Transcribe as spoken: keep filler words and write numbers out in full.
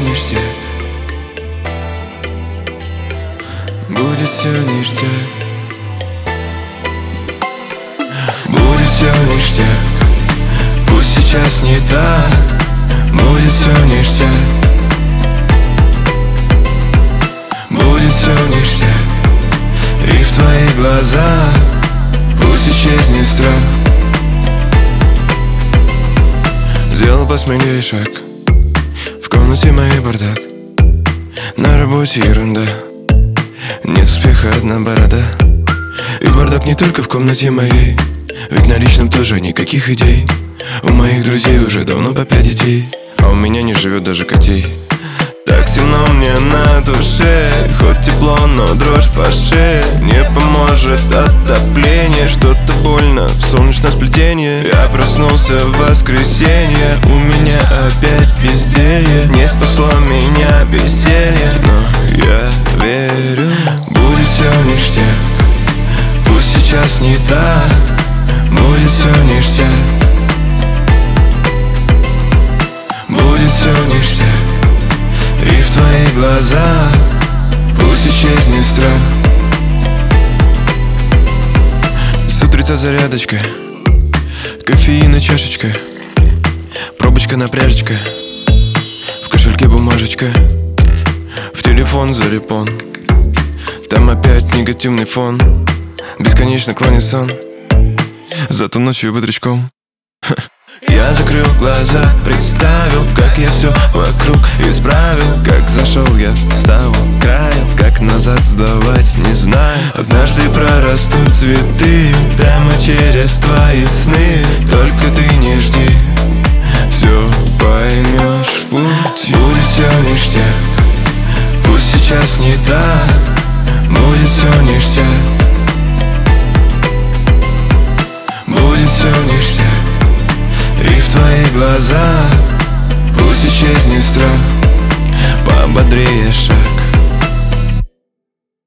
ништяк, будет все ништяк, будет все ништяк. Пусть сейчас не так, будет все ништяк, будет все ништяк. И в твоих глазах пусть исчезнет страх. Сделал по смене шаг, в комнате моей бардак, на работе ерунда, нет успеха, одна борода. И бардак не только в комнате моей, ведь на личном тоже никаких идей. У моих друзей уже давно по пять детей, а у меня не живет даже котей. Так темно мне на душе, хоть тепло, но дрожь по шее. Не поможет отопление, что-то больно в солнечном сплетении. Я проснулся в воскресенье, у меня опять безделье. Не спасло меня веселье, но я верю, будет все ништяк. Пусть сейчас не так, будет все ништяк, будет все ништяк. И в твоих глазах пусть исчезнет страх. С утреца зарядочка, кофеина чашечка, пробочка напряжечка, в кошельке бумажечка, в телефон зарепон, там опять негативный фон, бесконечно клонит сон, зато ночью бодрячком. Я закрыл глаза, представил, как я все вокруг исправил, как зашел я с того края, как назад сдавать не знаю. Однажды прорастут цветы прямо через твои сны. Только ты не жди, все поймешь в путь. Будет все ништяк, пусть сейчас не так, будет все ништяк, будет все ништяк. И в твоих глазах пусть исчезнет страх. Пободрее шаг,